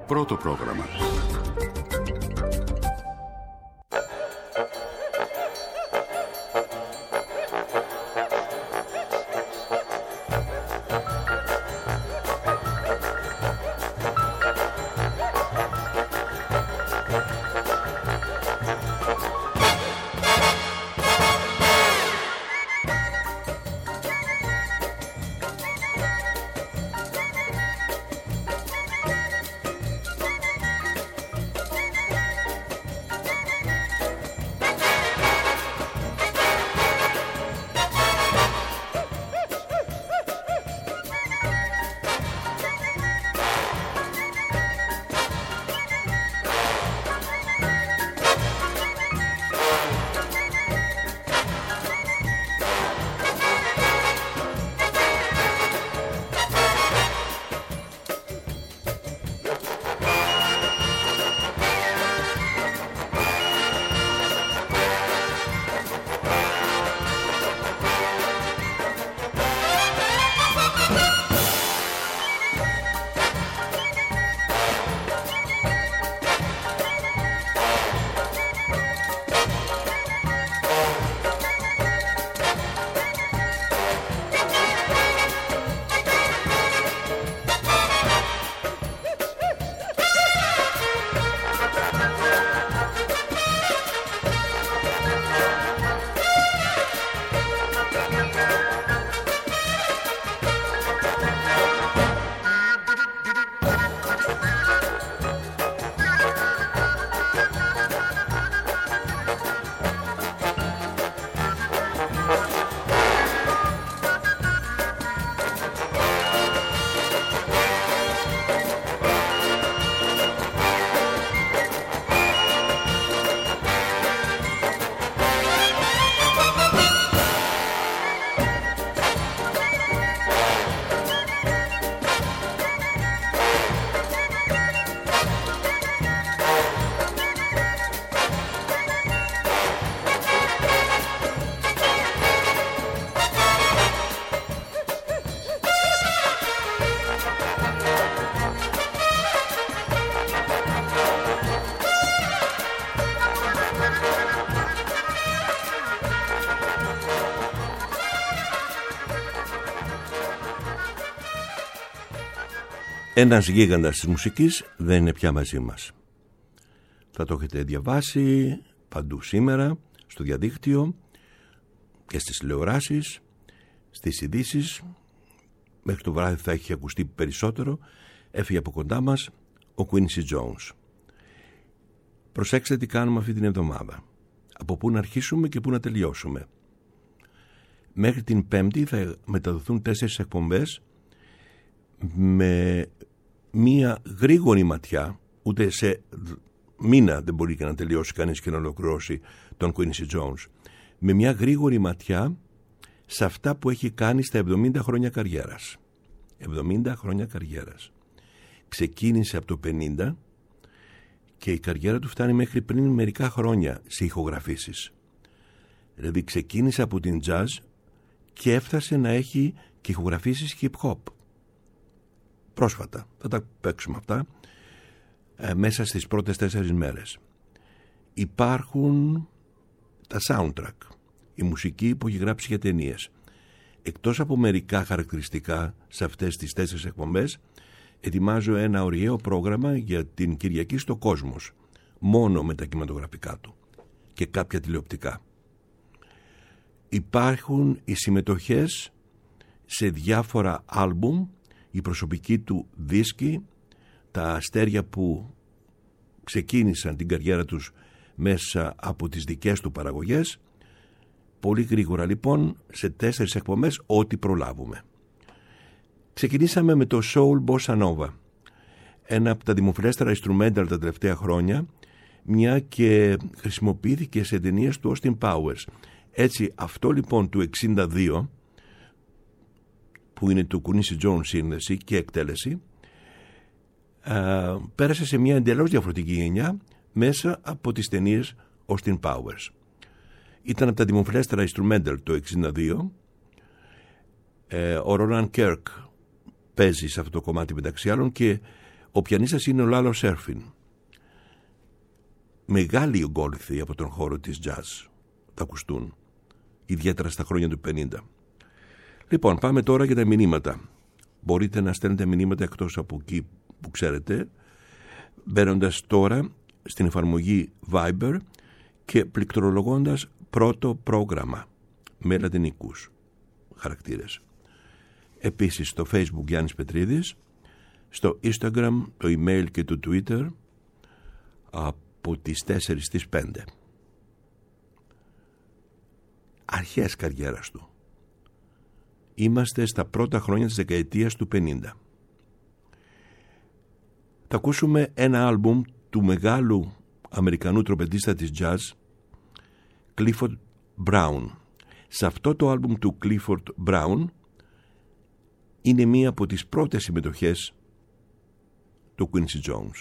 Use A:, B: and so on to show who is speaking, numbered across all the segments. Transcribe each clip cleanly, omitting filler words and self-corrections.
A: Πρώτο πρόγραμμα.
B: Ένας γίγαντας της μουσικής δεν είναι πια μαζί μας. Θα το έχετε διαβάσει παντού σήμερα, στο διαδίκτυο και στις τηλεοράσεις, στις ειδήσεις. Μέχρι το βράδυ θα έχει ακουστεί περισσότερο. Έφυγε από κοντά μας ο Quincy Jones. Προσέξτε τι κάνουμε αυτή την εβδομάδα. Από πού να αρχίσουμε και πού να τελειώσουμε. Μέχρι την Πέμπτη θα μεταδοθούν 4 εκπομπές με μία γρήγορη ματιά, ούτε σε μήνα δεν μπορεί και να τελειώσει κανείς και να ολοκληρώσει τον Quincy Jones, με μια γρήγορη ματιά σε αυτά που έχει κάνει στα 70 χρόνια καριέρας. 70 χρόνια καριέρας. Ξεκίνησε από το 50 και η καριέρα του φτάνει μέχρι πριν μερικά χρόνια σε ηχογραφήσεις. Δηλαδή ξεκίνησε από την jazz και έφτασε να έχει και ηχογραφήσεις hip hop. Πρόσφατα, θα τα παίξουμε αυτά μέσα στις πρώτες 4 μέρες. Υπάρχουν τα soundtrack, η μουσική που έχει γράψει για ταινίες. Εκτός από μερικά χαρακτηριστικά σε αυτές τις 4 εκπομπές, ετοιμάζω ένα ωριαίο πρόγραμμα για την Κυριακή στο Κόσμος, μόνο με τα κινηματογραφικά του και κάποια τηλεοπτικά. Υπάρχουν οι συμμετοχές σε διάφορα άλμπουμ, η προσωπική του δίσκη, τα αστέρια που ξεκίνησαν την καριέρα τους μέσα από τις δικές του παραγωγές. Πολύ γρήγορα λοιπόν σε 4 εκπομπές ό,τι προλάβουμε. Ξεκινήσαμε με το Soul Bossa Nova, ένα από τα δημοφιλέστερα instrumental τα τελευταία χρόνια, μια και χρησιμοποιήθηκε σε ταινίες του Austin Powers. Έτσι αυτό λοιπόν του 62, που είναι του Quincy Jones σύνδεση και εκτέλεση, πέρασε σε μια εντελώς διαφορετική γενιά μέσα από τις ταινίες Austin Powers. Ήταν από τα δημοφιλέστερα instrumental το 62. Ο Roland Kirk παίζει σε αυτό το κομμάτι μεταξύ άλλων και Ο πιανίστας είναι ο Λάλο Σέρφιν. Μεγάλοι ογκόληθοι από τον χώρο της jazz θα ακουστούν, ιδιαίτερα στα χρόνια του 50. Λοιπόν, πάμε τώρα για τα μηνύματα. Μπορείτε να στέλνετε μηνύματα εκτός από εκεί που ξέρετε, μπαίνοντας τώρα στην εφαρμογή Viber και πληκτρολογώντας πρώτο πρόγραμμα με λατινικούς χαρακτήρες. Επίσης στο Facebook Γιάννης Πετρίδης, στο Instagram, το email και το Twitter από τις 4 στις 5. Αρχές καριέρας του. Είμαστε στα πρώτα χρόνια της δεκαετίας του 50. Θα ακούσουμε ένα άλμπουμ του μεγάλου Αμερικανού τρομπετίστα της jazz Clifford Brown. Σε αυτό το άλμπουμ του Clifford Brown είναι μία από τις πρώτες συμμετοχές του Quincy Jones.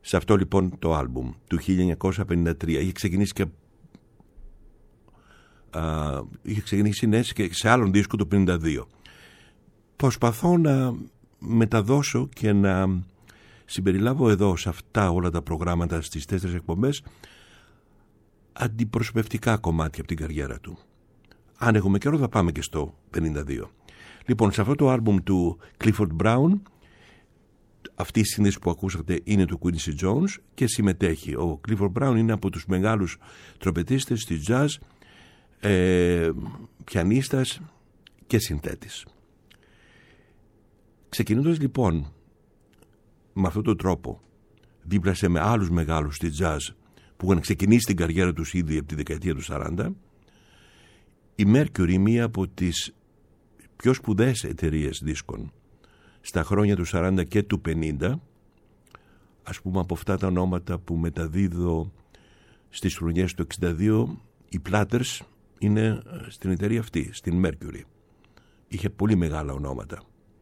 B: Σε αυτό λοιπόν το άλμπουμ του 1953 είχε ξεκινήσει και σε άλλον δίσκο του 1952. Προσπαθώ να μεταδώσω και να συμπεριλάβω εδώ σε αυτά όλα τα προγράμματα στις 4 εκπομπές αντιπροσωπευτικά κομμάτια από την καριέρα του. Αν έχουμε καιρό θα πάμε και στο 52. Λοιπόν, σε αυτό το άλμπουμ του Clifford Brown, αυτή η σύνδεση που ακούσατε είναι του Quincy Jones και συμμετέχει. Ο Clifford Brown είναι από τους μεγάλους τρομπετίστες στη jazz, πιανίστας και συνθέτης. Ξεκινώντας λοιπόν με αυτόν τον τρόπο, δίπλασε με άλλους μεγάλους στη jazz που είχαν ξεκινήσει την καριέρα τους ήδη από τη δεκαετία του 40, η Mercury, μία από τις πιο σπουδαίες εταιρείες δίσκων στα χρόνια του 40 και του 50, ας πούμε από αυτά τα ονόματα που μεταδίδω στις χρονιές του 62, οι Platters είναι στην εταιρεία αυτή, στην Mercury. Είχε πολύ μεγάλα ονόματα.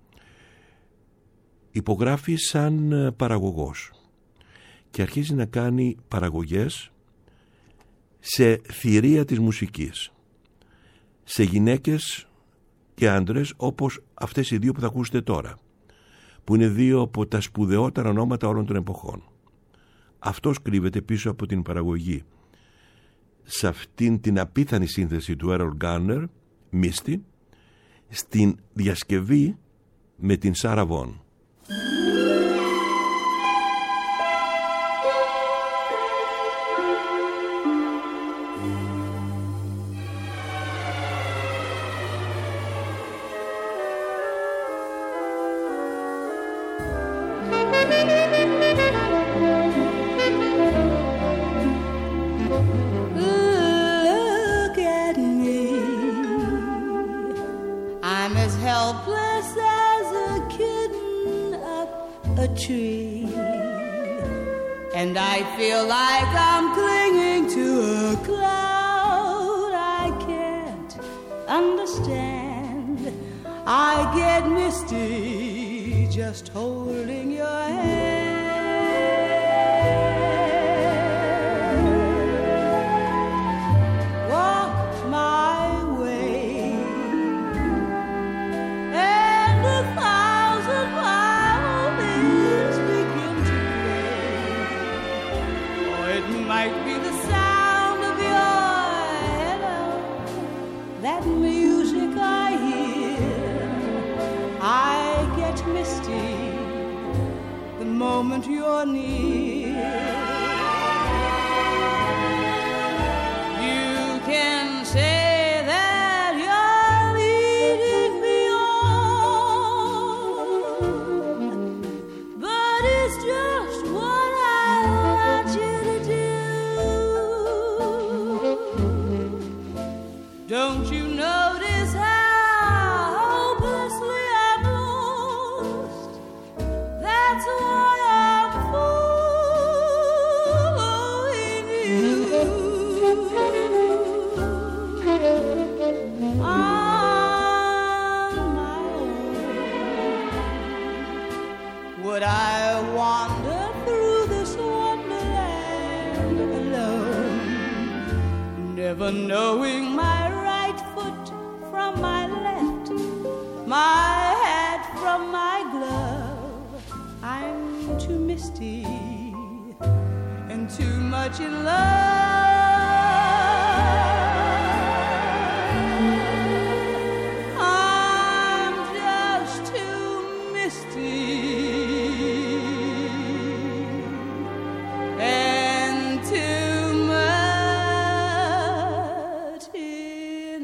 B: Υπογράφει σαν παραγωγός και αρχίζει να κάνει παραγωγές σε θηρία της μουσικής, σε γυναίκες και άντρες όπως αυτές οι δύο που θα ακούσετε τώρα, που είναι δύο από τα σπουδαιότερα ονόματα όλων των εποχών. Αυτός κρύβεται πίσω από την παραγωγή σε αυτήν την απίθανη σύνθεση του Errol Garner, Misty, στην διασκευή με την Sarah Vaughan.
A: And I feel like I'm clinging to a cloud I can't understand. I get misty just holding your hand. Walk my way and 1,000 violins begin to it might be the sound of your hello, that music I hear. I get misty the moment you're near. You can say that you're leading me on, but it's just what I want you to do. Don't you notice how hopelessly I'm lost? That's why I'm following you. On my own, would I wander through this wonderland alone, never knowing my right foot from my left, my hat from my glove? I'm too misty and too much in love. I'm just too misty and too much in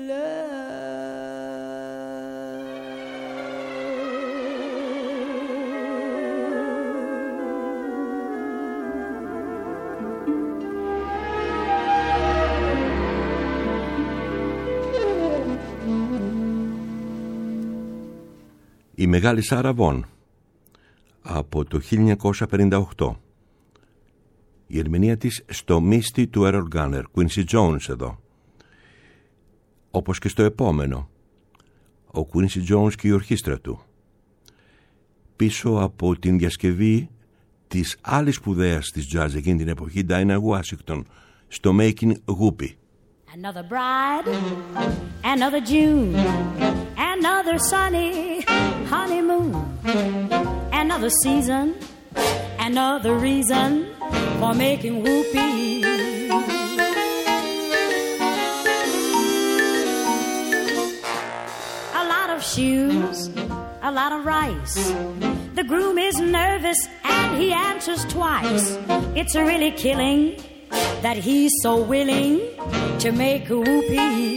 B: Η μεγάλη Sarah Vaughan από το 1958. Η ερμηνεία της στο Misty του Errol Garner, Quincy Jones εδώ. Όπως και στο επόμενο, ο Quincy Jones και η ορχήστρα του. Πίσω από την διασκευή της άλλης σπουδαίας της jazz εκείνη την εποχή, Dinah Washington, στο Making Whoopi.
A: Another bride, another June, another sunny honeymoon, another season, another reason for making whoopee. A lot of shoes, a lot of rice. The groom is nervous and he answers twice. It's really killing that he's so willing to make a whoopee.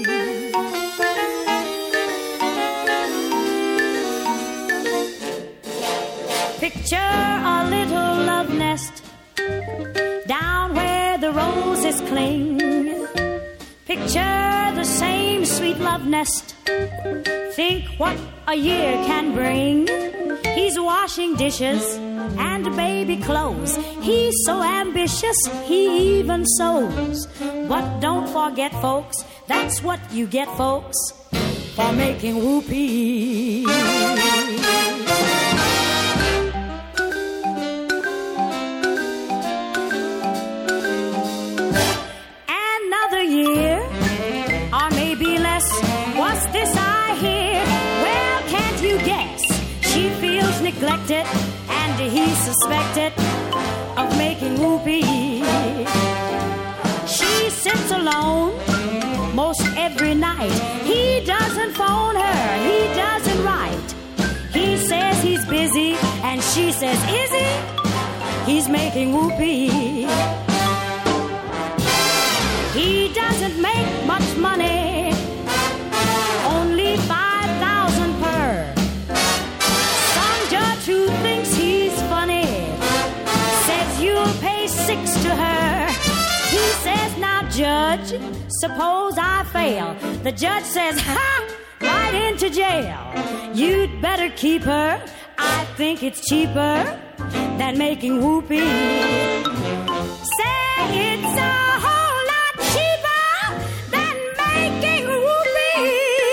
A: Picture a little love nest down where the roses cling. Picture the same sweet love nest. Think what a year can bring. He's washing dishes and baby clothes. He's so ambitious, he even sews. But don't forget, folks, that's what you get, folks, for making whoopee. Another year, or maybe less. What's this I hear? Well, can't you guess? She feels neglected and he's suspected of making whoopee. She sits alone most every night. He doesn't phone her, he doesn't write. He says he's busy and she says, is he? He's making whoopee. He doesn't make much money, only 5,000 per. Some judge who thinks he's funny says you'll pay 6 to her. He says, now judge, suppose I fail. The judge says, ha, right into jail. You'd better keep her, I think it's cheaper than making whoopee. Say it's a whole lot cheaper than making whoopee.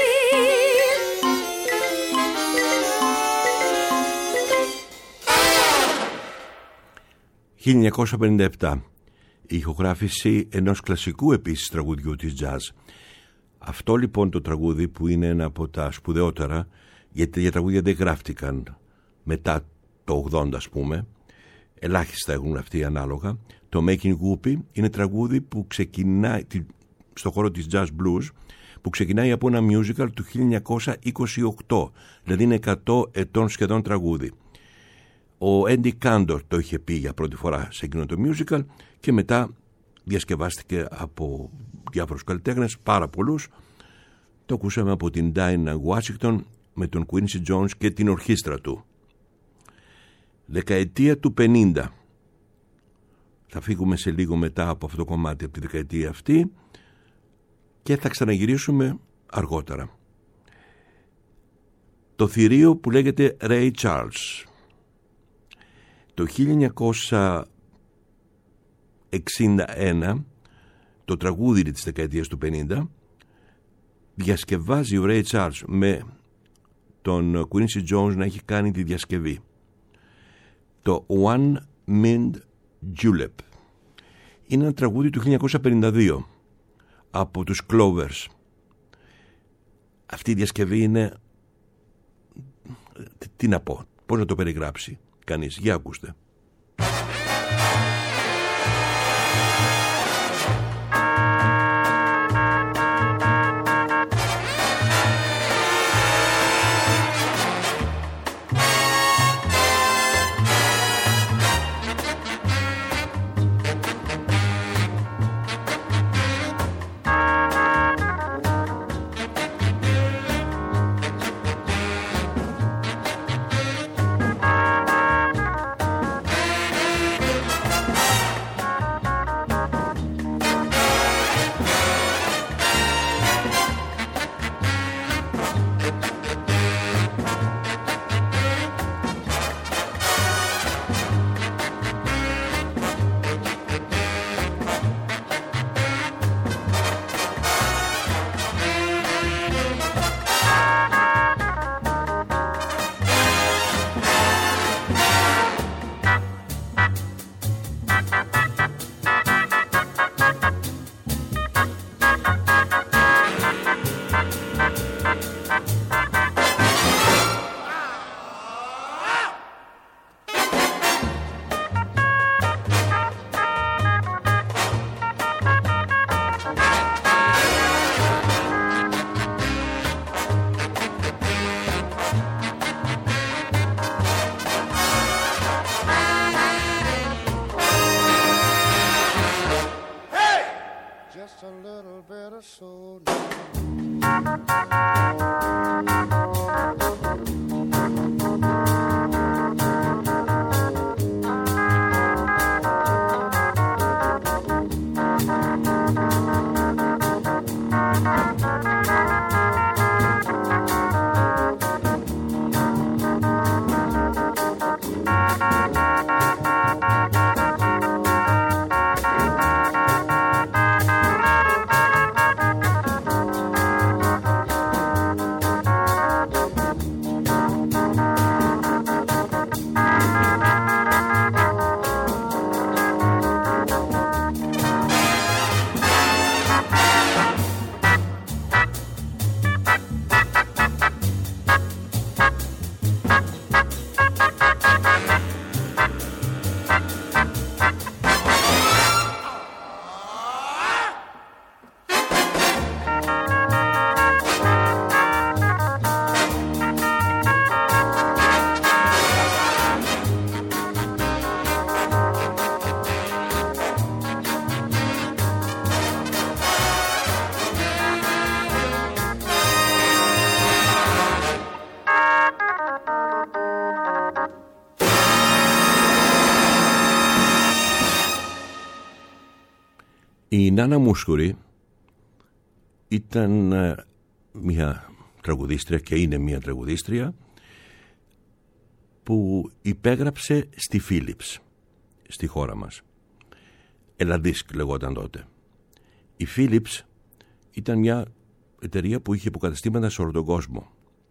B: 1957. Η ηχογράφηση ενός κλασικού επίσης τραγουδιού της jazz. Αυτό λοιπόν το τραγούδι, που είναι ένα από τα σπουδαιότερα, γιατί για τραγούδια δεν γράφτηκαν μετά το 80, ας πούμε, ελάχιστα έχουν γραφτεί ανάλογα. Το Making Whoopee είναι τραγούδι που ξεκινάει στο χώρο της jazz blues, που ξεκινάει από ένα musical του 1928, δηλαδή είναι 100 ετών σχεδόν τραγούδι. Ο Andy Cantor το είχε πει για πρώτη φορά σε εκείνο το musical και μετά διασκευάστηκε από διάφορους καλλιτέχνες, πάρα πολλούς. Το ακούσαμε από την Dinah Washington με τον Quincy Jones και την ορχήστρα του. Δεκαετία του 50. Θα φύγουμε σε λίγο μετά από αυτό το κομμάτι, από τη δεκαετία αυτή, και θα ξαναγυρίσουμε αργότερα. Το θηρίο που λέγεται Ray Charles. Το 1961, το τραγούδι της δεκαετίας του 50, διασκευάζει ο Ray Charles με τον Quincy Jones να έχει κάνει τη διασκευή. Το One Mind Julep είναι ένα τραγούδι του 1952 από τους Clovers. Αυτή η διασκευή είναι, τι να πω, πώς να το περιγράψει κανείς. Για ακούστε.
C: just a little bit of soul.
B: Η Νάνα Μούσκουρη ήταν μια τραγουδίστρια και είναι μια τραγουδίστρια που υπέγραψε στη Philips στη χώρα μας. Ελαντίσκ λεγόταν τότε. Η Philips ήταν μια εταιρεία που είχε υποκαταστήματα σε όλο τον κόσμο.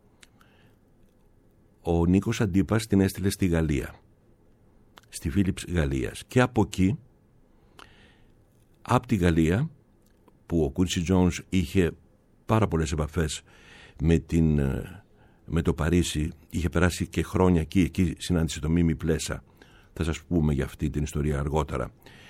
B: Ο Νίκος Αντίπας την έστειλε στη Γαλλία, στη Philips Γαλλίας, και από εκεί, από τη Γαλλία, που ο Quincy Jones είχε πάρα πολλές επαφές με το Παρίσι, είχε περάσει και χρόνια εκεί συνάντησε το Μίμη Πλέσα, θα σας πούμε για αυτή την ιστορία αργότερα.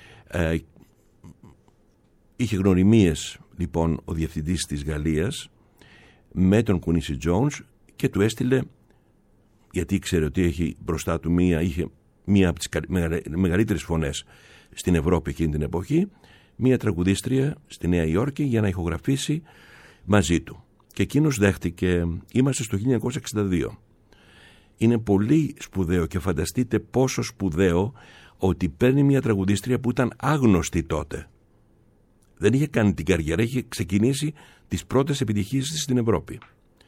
B: Είχε γνωριμίες λοιπόν ο διευθυντής της Γαλλίας με τον Quincy Jones και του έστειλε, γιατί ήξερε ότι είχε μπροστά του είχε μία από τις μεγαλύτερες φωνές στην Ευρώπη εκείνη την εποχή, μία τραγουδίστρια στη Νέα Υόρκη για να ηχογραφήσει μαζί του. Και εκείνος δέχτηκε. Είμαστε στο 1962. Είναι πολύ σπουδαίο και φανταστείτε πόσο σπουδαίο ότι παίρνει μια τραγουδίστρια που ήταν άγνωστη τότε. Δεν είχε κάνει την καριέρα, είχε ξεκινήσει τις πρώτες επιτυχίες της στην Ευρώπη.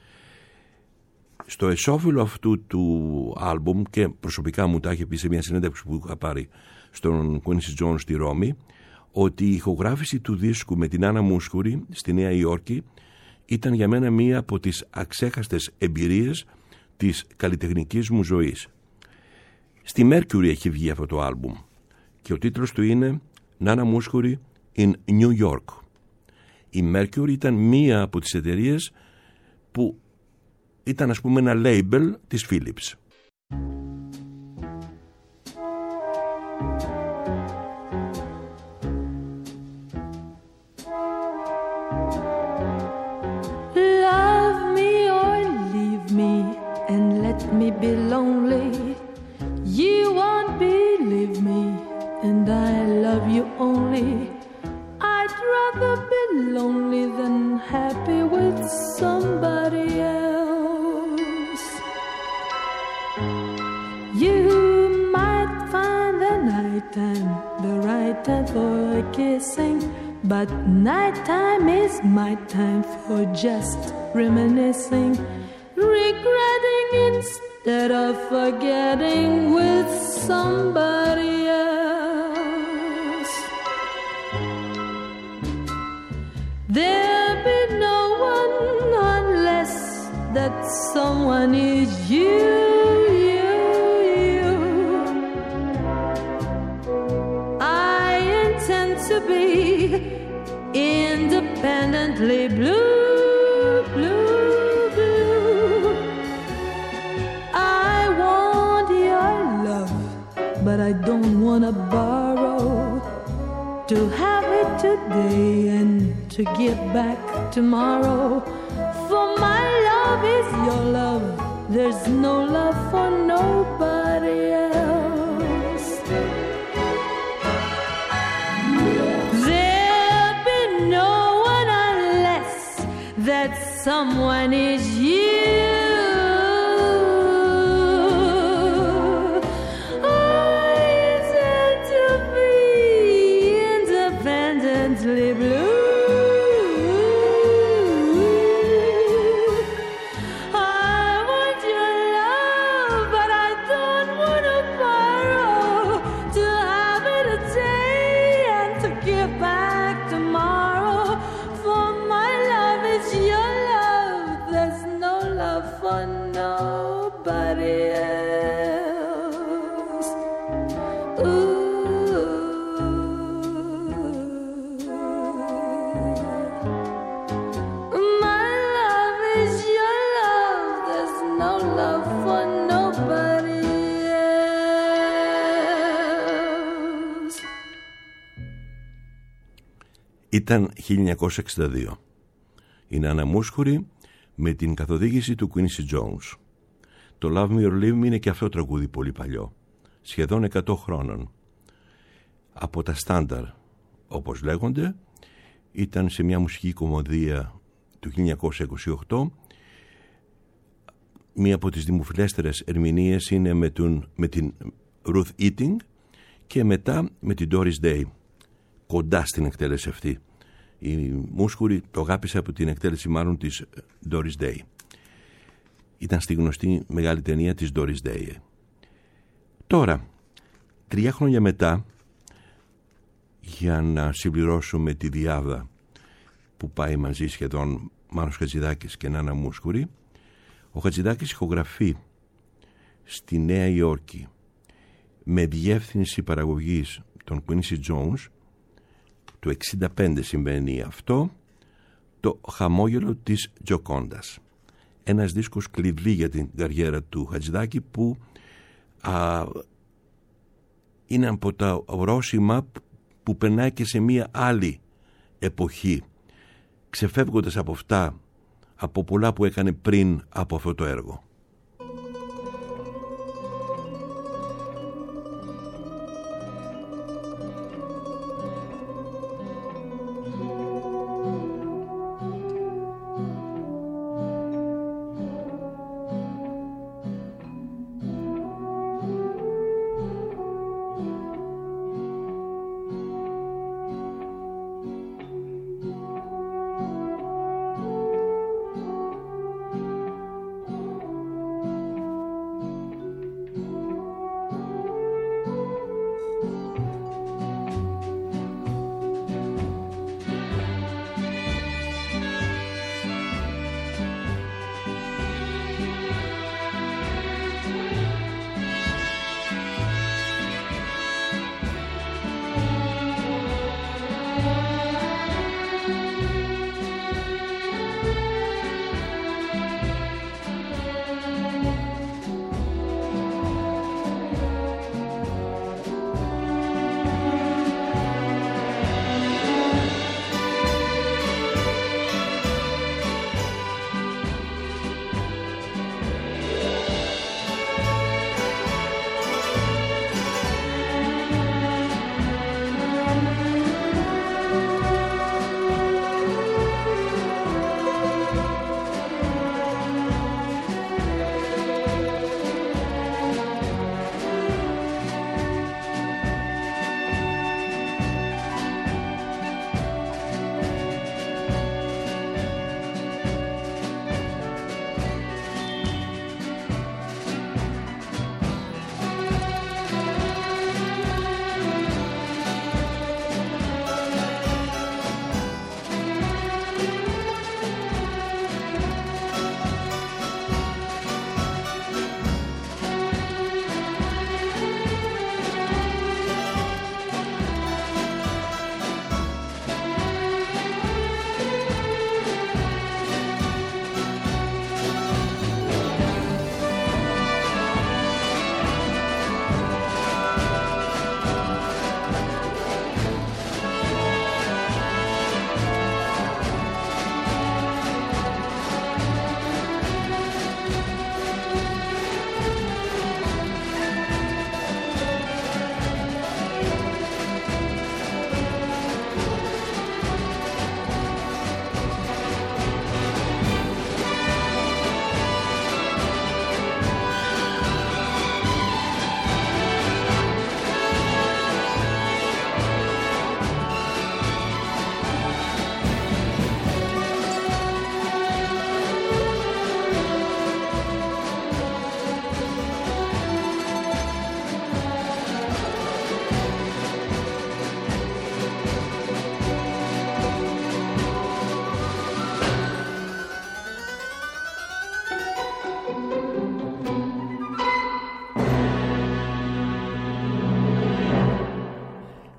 B: Στο εσώφυλλο αυτού του άλμπουμ, και προσωπικά μου τα είχε πει σε μια συνέντευξη που είχα πάρει στον Quincy Jones στη Ρώμη, ότι η ηχογράφηση του δίσκου με την Νάνα Μούσκουρη στη Νέα Υόρκη ήταν για μένα μία από τις αξέχαστες εμπειρίες της καλλιτεχνικής μου ζωής. Στη Mercury έχει βγει αυτό το άλμπουμ και ο τίτλος του είναι Νάνα Μούσκουρη in New York. Η Mercury ήταν μία από τις εταιρείες που ήταν, ας πούμε, ένα label της Philips.
D: Me be lonely, you won't believe me, and I love you only. I'd rather be lonely than happy with somebody else. You might find the nighttime the right time for kissing, but nighttime is my time for just reminiscing, regretting instead of forgetting with somebody else. There'll be no one unless that someone is you, you, you. I intend to be independently blue, blue. But I don't want to borrow, to have it today and to give back tomorrow. For my love is your love, there's no love for nobody else. There'll be someone is you. I said to be independently blue.
B: Ήταν 1962. Η Νάνα Μούσχουρη με την καθοδήγηση του Quincy Jones. Το Love Me or Leave Me είναι και αυτό τραγούδι πολύ παλιό, σχεδόν 100 χρόνων. Από τα στάνταρ, όπως λέγονται, ήταν σε μια μουσική κομμωδία του 1928. Μία από τις δημοφιλέστερες ερμηνείες είναι με την Ruth Etting και μετά με την Doris Day, κοντά στην εκτέλεση αυτή. Η Μούσχουρη το αγάπησε από την εκτέλεση μάλλον της Doris Day. Ήταν στη γνωστή μεγάλη ταινία της Doris Day. Τώρα, 3 χρόνια μετά, για να συμπληρώσουμε τη διάδα που πάει μαζί σχεδόν Μάνος Χατζηδάκης και Νάνα Μούσχουρη, ο Χατζηδάκης ηχογραφεί στη Νέα Υόρκη με διεύθυνση παραγωγής των Quincy Jones. Το 1965 συμβαίνει αυτό, το χαμόγελο της Τζοκόντας. Ένας δίσκος κλειδί για την καριέρα του Χατζηδάκη που είναι από τα ορόσημα που περνάει και σε μία άλλη εποχή, ξεφεύγοντας από αυτά, από πολλά που έκανε πριν από αυτό το έργο.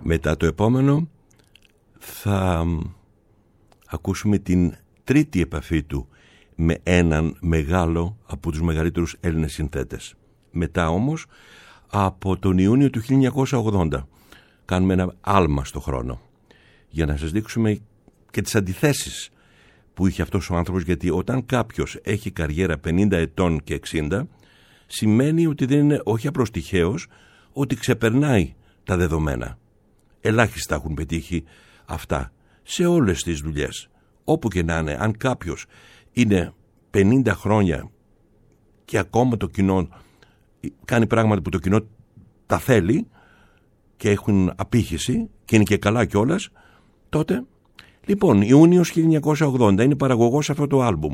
B: Μετά το επόμενο θα ακούσουμε την τρίτη επαφή του με έναν μεγάλο από τους μεγαλύτερους Έλληνες συνθέτες. Μετά όμως, από τον Ιούνιο του 1980, κάνουμε ένα άλμα στο χρόνο για να σας δείξουμε και τις αντιθέσεις που είχε αυτός ο άνθρωπος, γιατί όταν κάποιος έχει καριέρα 50 ετών και 60, σημαίνει ότι δεν είναι όχι απλώς τυχαίος, ότι ξεπερνάει τα δεδομένα. Ελάχιστα έχουν πετύχει αυτά σε όλες τις δουλειές. Όπου και να είναι, αν κάποιος είναι 50 χρόνια και ακόμα το κοινό κάνει πράγματα που το κοινό τα θέλει και έχουν απήχηση και είναι και καλά κιόλας, τότε, λοιπόν, Ιούνιος 1980 είναι παραγωγός αυτό το άλμπουμ.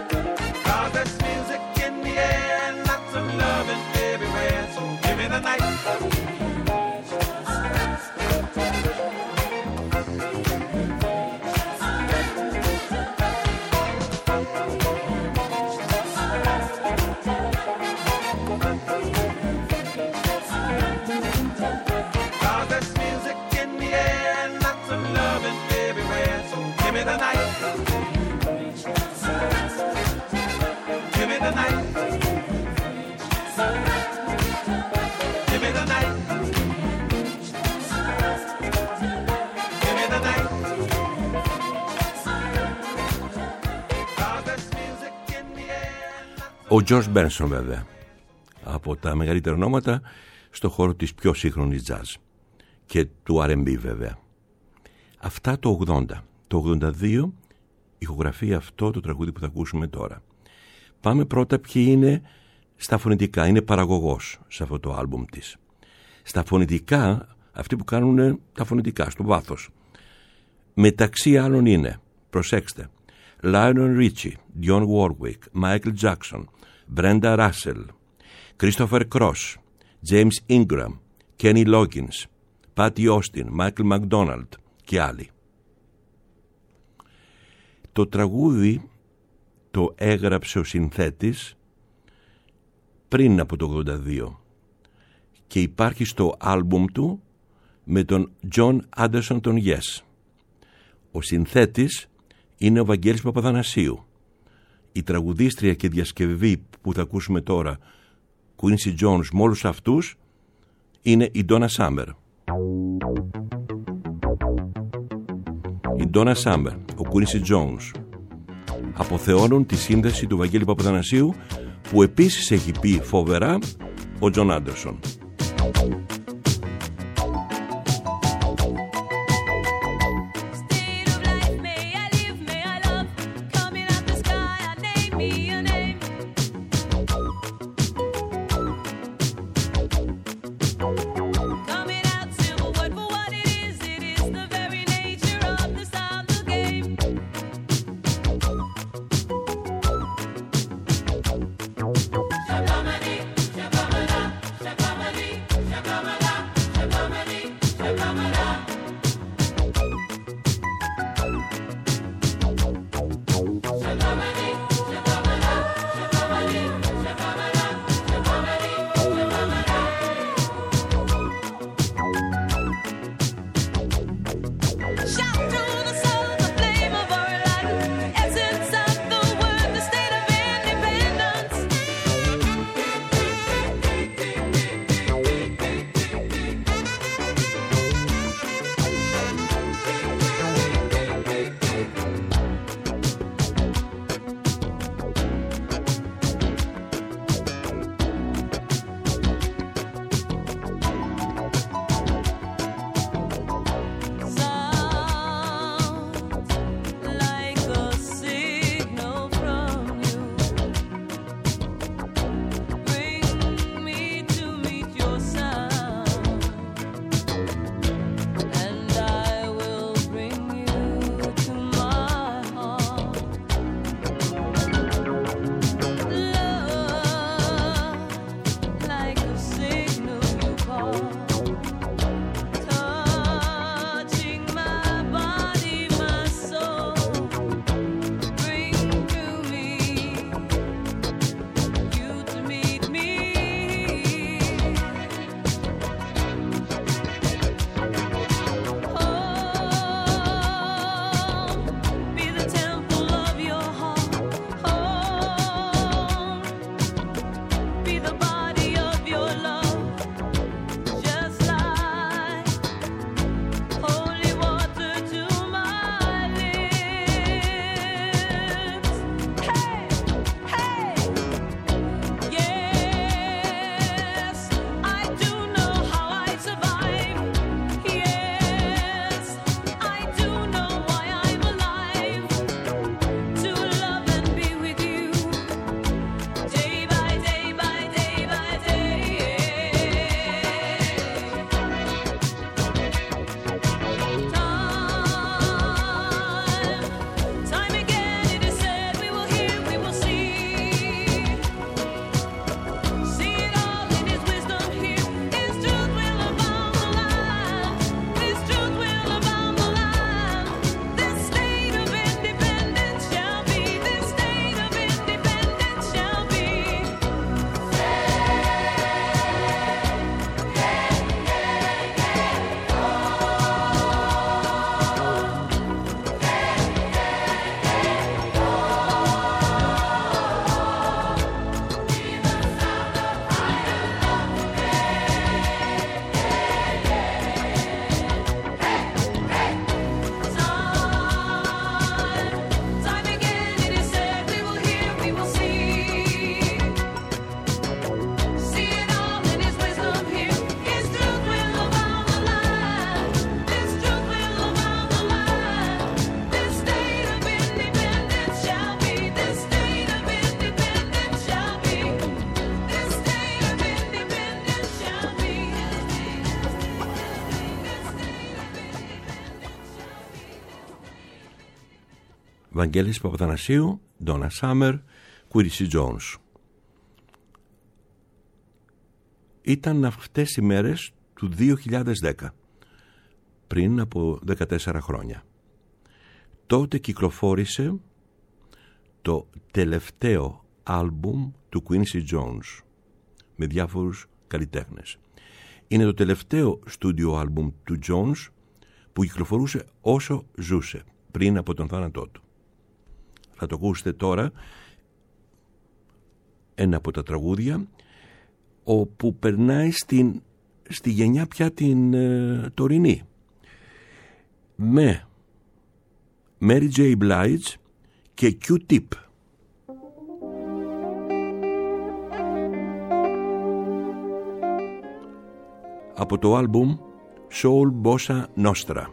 E: The night.
B: Ο George Benson βέβαια, από τα μεγαλύτερα ονόματα στο χώρο της πιο σύγχρονης jazz και του R&B βέβαια. Αυτά το 80. Το 82 ηχογραφεί αυτό το τραγούδι που θα ακούσουμε τώρα. Πάμε πρώτα ποιοι είναι στα φωνητικά. Είναι παραγωγός σε αυτό το άλμπουμ της. Στα φωνητικά, αυτοί που κάνουν τα φωνητικά στο βάθος, μεταξύ άλλων είναι, προσέξτε, Lionel Richie, Dionne Warwick, Michael Jackson, Brenda Russell, Christopher Cross, James Ingram, Kenny Loggins, Patty Austin, Michael McDonald και άλλοι. Το τραγούδι το έγραψε ο συνθέτης πριν από το 82 και υπάρχει στο άλμπουμ του με τον John Anderson των Yes. Ο συνθέτης είναι ο Βαγγέλης Παπαθανασίου. Η τραγουδίστρια και διασκευή που θα ακούσουμε τώρα, Quincy Jones, με όλους αυτούς, είναι η Donna Summer. Η Donna Summer, ο Quincy Jones αποθεώνουν τη σύνδεση του Βαγγέλη Παπαθανασίου, που επίσης έχει πει φοβερά ο John Anderson. Βαγγέλης Παπαθανασίου, Donna Summer, Quincy Jones. Ήταν αυτές οι μέρες του 2010, πριν από 14 χρόνια. Τότε κυκλοφόρησε το τελευταίο άλμπουμ του Quincy Jones με διάφορους καλλιτέχνες. Είναι το τελευταίο στούντιο άλμπουμ του Jones που κυκλοφορούσε όσο ζούσε, πριν από τον θάνατό του. Θα το ακούσετε τώρα, ένα από τα τραγούδια όπου περνάει στη γενιά πια την τωρινή, με Mary J. Blige και Q-Tip. Από το άλμπουμ Soul Bossa Nostra.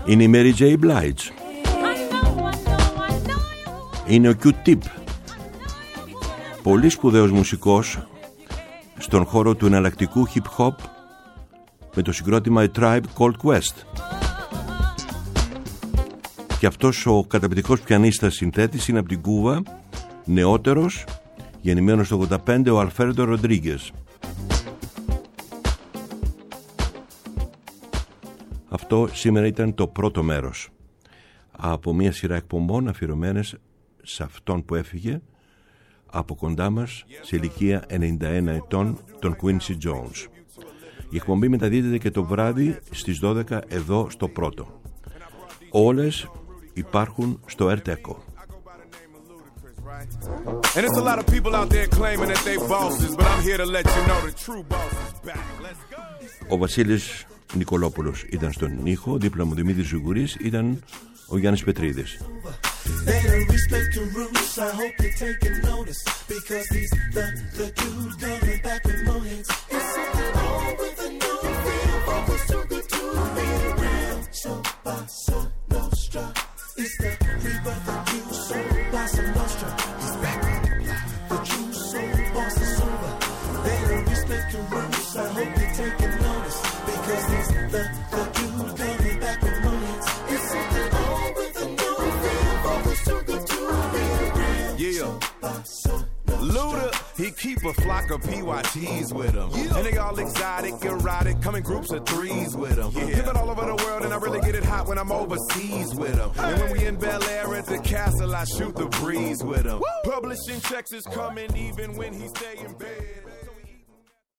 B: Είναι η Mary J. Blige. Είναι ο Q-Tip, πολύ σπουδαίος μουσικός στον χώρο του εναλλακτικού hip-hop με το συγκρότημα A Tribe Called Quest. Και αυτός ο καταπληκτικός πιανίστας συνθέτης είναι από την Κούβα, νεότερος, γεννημένος το 85, ο Αλφέρντο Ροντρίγκες. Αυτό σήμερα ήταν το πρώτο μέρος από μια σειρά εκπομπών αφιερωμένες σε αυτόν που έφυγε από κοντά μας σε ηλικία 91 ετών, τον Quincy Jones. Η εκπομπή μεταδίδεται και το βράδυ στις 12 εδώ στο πρώτο. Όλες υπάρχουν στο RTECO.
E: And it's a lot of people out there claiming that they bosses, but I'm here to let you know the true boss is back. Let's go.
B: Ο Βασίλης Νικολόπουλος ήταν στον ήχο, δίπλα μου Δημήτρης Ζουγουρής, ήταν ο Γιάννης Πετρίδης.
F: They don't respect the rules, I hope you're taking notice, because he's the dude coming back with more hits. It's something wrong with the new feel, focus too good to be real. So Bossa Nostra, it's the rebirth of you, so Bossa Nostra, he's back on the block. The true soul boss is over. They don't respect the rules, I hope you're taking notice, because he's the dude coming back with more hits. It's something wrong with the new feel, focus too good to be real.
E: Yeah. Luda, he keep a flock of PYTs with him. Yeah. And they all exotic, erotic, come in groups of threes with him. Yeah. Give it all over the world and I really get it hot when I'm overseas with him. Hey. And when we in Bel Air at the castle, I shoot the breeze with him. Woo. Publishing checks is coming even when he stay in bed.